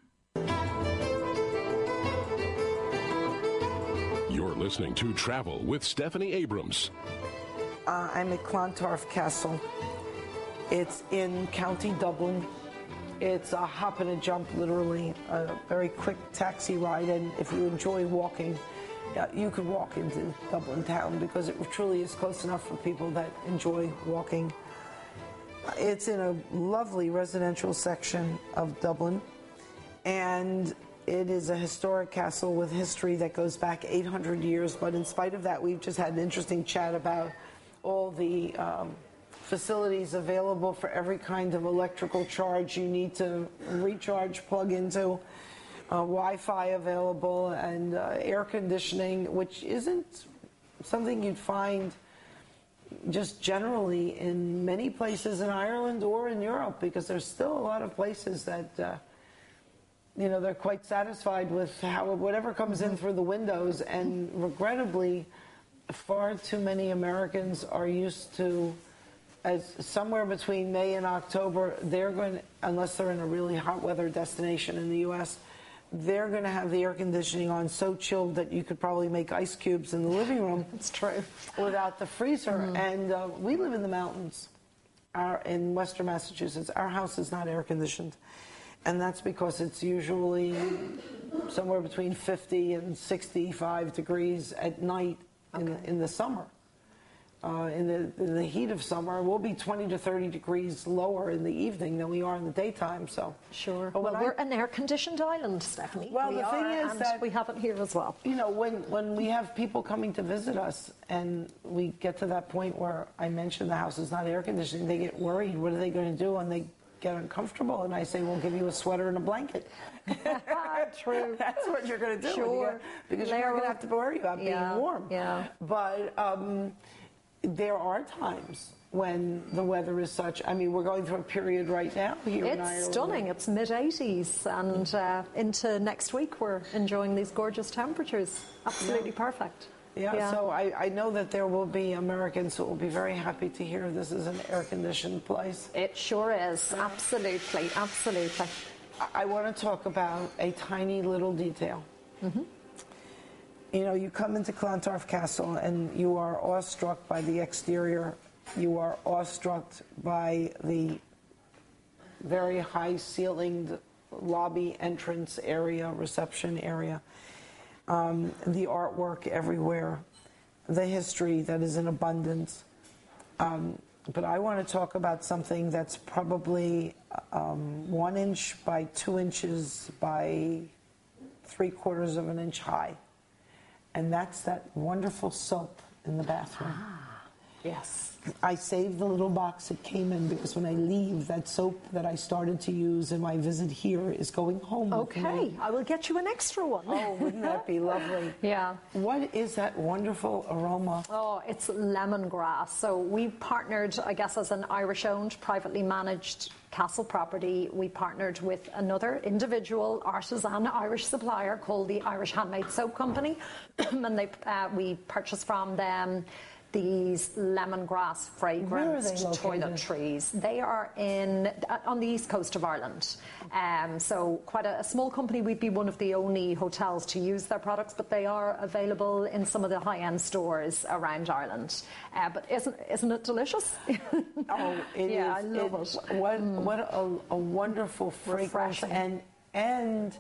You're listening to Travel with Stephanie Abrams. Uh, I'm at Clontarf Castle. It's in County Dublin. It's a hop and a jump, literally, a very quick taxi ride. And if you enjoy walking, uh, you could walk into Dublin town because it truly is close enough for people that enjoy walking. It's in a lovely residential section of Dublin, and it is a historic castle with history that goes back eight hundred years, but in spite of that, we've just had an interesting chat about all the um, facilities available for every kind of electrical charge you need to recharge, plug into, uh, Wi-Fi available, and uh, air conditioning, which isn't something you'd find just generally in many places in Ireland or in Europe, because there's still a lot of places that, uh, you know, they're quite satisfied with how whatever comes in through the windows, and regrettably, far too many Americans are used to, as somewhere between May and October, they're going to, unless they're in a really hot weather destination in the U S, they're going to have the air conditioning on so chilled that you could probably make ice cubes in the living room. It's true. Without the freezer. Mm-hmm. And uh, we live in the mountains our, in western Massachusetts. Our house is not air conditioned. And that's because it's usually somewhere between fifty and sixty-five degrees at night in, okay. the, in the summer. Uh, in, the, in the heat of summer, we'll be twenty to thirty degrees lower in the evening than we are in the daytime. So sure. But well, I, we're an air-conditioned island, Stephanie. Well, we the are, thing is and that we have it here as well. You know, when when we have people coming to visit us, and we get to that point where I mention the house is not air conditioned, they get worried. What are they going to do? And they get uncomfortable, and I say, we'll give you a sweater and a blanket. True. That's what you're going to do. Sure. Gonna, because Layer you're not going to have to worry about yeah. being warm. Yeah. But um, there are times when the weather is such. I mean, we're going through a period right now here it's in Ireland. It's stunning. It's mid eighties, and uh, into next week we're enjoying these gorgeous temperatures. Absolutely yeah. perfect. Yeah, yeah, so I, I know that there will be Americans who will be very happy to hear this is an air-conditioned place. It sure is. Absolutely, absolutely. I, I want to talk about a tiny little detail. Mm-hmm. You know, you come into Clontarf Castle and you are awestruck by the exterior. You are awestruck by the very high-ceilinged lobby entrance area, reception area. Um, the artwork everywhere, the history that is in abundance. Um, but I want to talk about something that's probably um, one inch by two inches by three quarters of an inch high. And that's that wonderful soap in the bathroom. Ah, yes. I saved the little box it came in because when I leave, that soap that I started to use in my visit here is going home okay, with me. I will get you an extra one. Oh, wouldn't that be lovely? Yeah. What is that wonderful aroma? Oh, it's lemongrass. So we partnered, I guess, as an Irish-owned, privately managed castle property. We partnered with another individual artisan Irish supplier called the Irish Handmade Soap Company, and they uh, we purchased from them these lemongrass fragranced toiletries. They are in on the east coast of Ireland. Um, so quite a, a small company. We'd be one of the only hotels to use their products, but they are available in some of the high-end stores around Ireland. Uh, but isn't isn't it delicious? Oh, it yeah, is. I love it. it. What mm. what a, a wonderful fragrance, refreshing. and and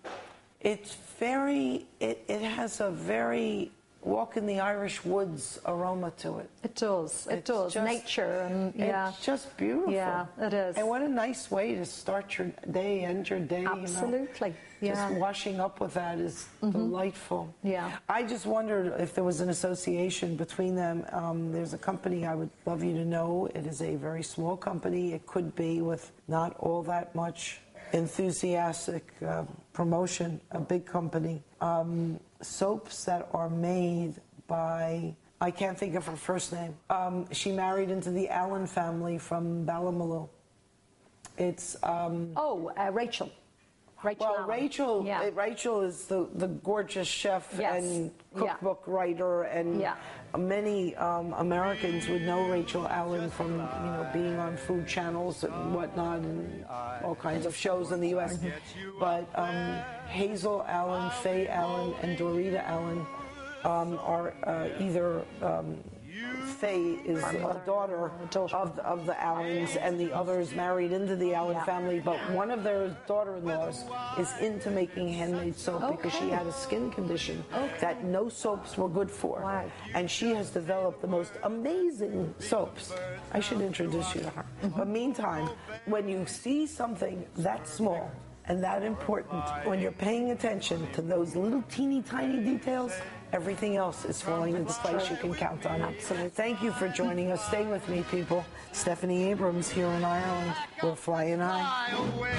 it's very. It, it has a very walk in the Irish woods aroma to it. It does. It it's does. Just, Nature and yeah, it's just beautiful. Yeah, it is. And what a nice way to start your day, end your day. Absolutely. You know? Yeah. Just washing up with that is mm-hmm. delightful. Yeah. I just wondered if there was an association between them. Um, there's a company I would love you to know. It is a very small company. It could be with not all that much enthusiastic uh, promotion, a big company. Um, soaps that are made by, I can't think of her first name. Um, she married into the Allen family from Ballymaloe. It's... Um, oh, uh, Rachel. Rachel well, Allen. Rachel, yeah. uh, Rachel is the, the gorgeous chef yes. and cookbook yeah. writer, and yeah. many um, Americans would know Rachel Allen from, you know, being on food channels and whatnot, and all kinds of shows in the U S But um, Hazel Allen, Faye Allen, and Dorita Allen um, are uh, either um, Faye is a daughter of the, of the Allens, and the other is married into the Allen Yeah. family, but one of their daughter-in-laws is into making handmade soap Okay. because she had a skin condition that no soaps were good for. Wow. And she has developed the most amazing soaps. I should introduce you to her. But meantime, when you see something that small and that important, when you're paying attention to those little teeny tiny details, everything else is falling into place. You can count on it. Absolutely. Thank you for joining us. Stay with me, people. Stephanie Abrams here in Ireland. We're flying high.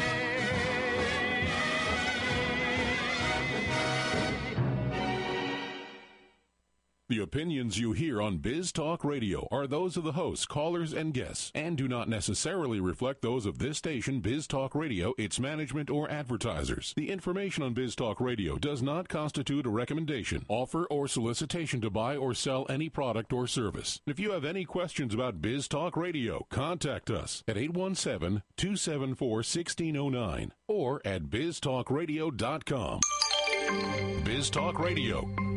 The opinions you hear on Biz Talk Radio are those of the hosts, callers, and guests, and do not necessarily reflect those of this station, Biz Talk Radio, its management, or advertisers. The information on Biz Talk Radio does not constitute a recommendation, offer, or solicitation to buy or sell any product or service. If you have any questions about Biz Talk Radio, contact us at eight one seven, two seven four, one six zero nine or at biz talk radio dot com. Biz Talk Radio,